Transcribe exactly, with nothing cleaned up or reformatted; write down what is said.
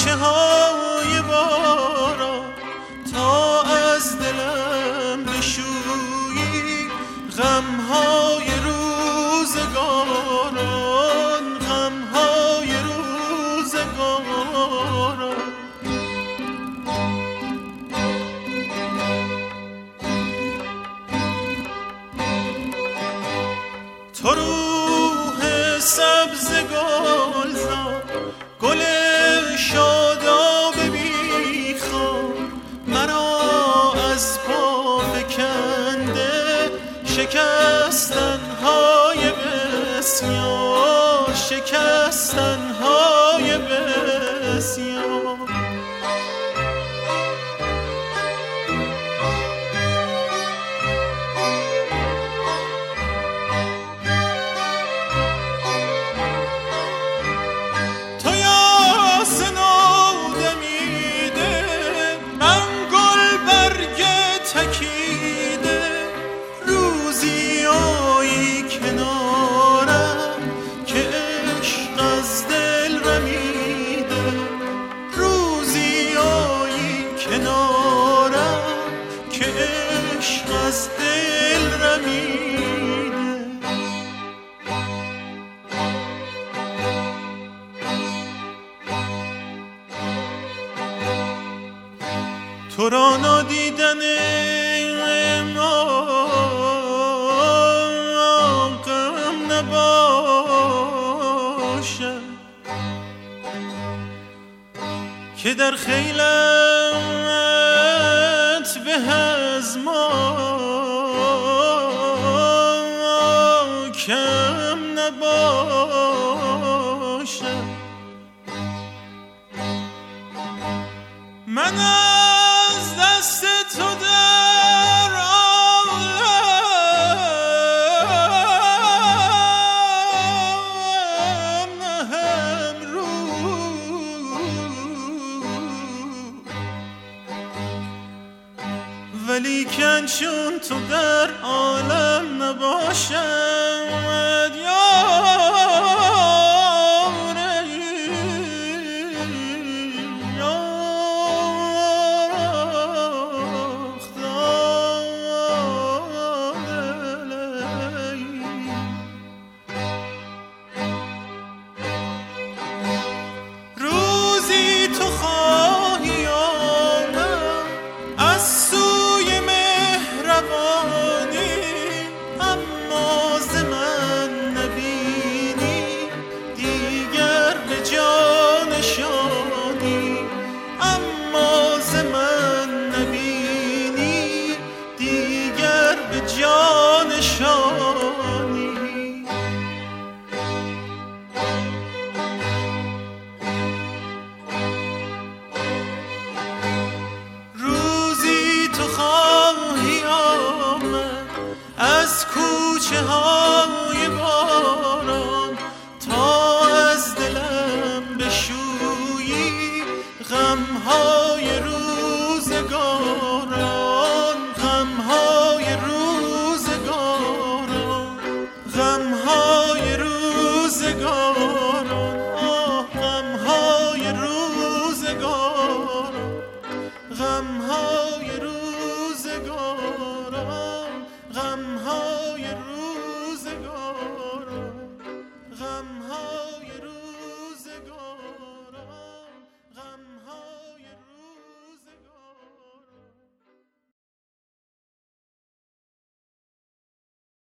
ریشه های باران تا از دلم بشویی غم های روزگاران، غم های روزگاران. تو روح سبز گلزار، گل شاداب بیخواب، مرا از پا فکنده شکستن های بسیار، شکستن های بسیار. تو را نادیدن ما غم نباشد که در خیلت به از ما کم نباشد. من از دست تو در عالم نهم رو، ولیکن چون تو در عالم نباشد یا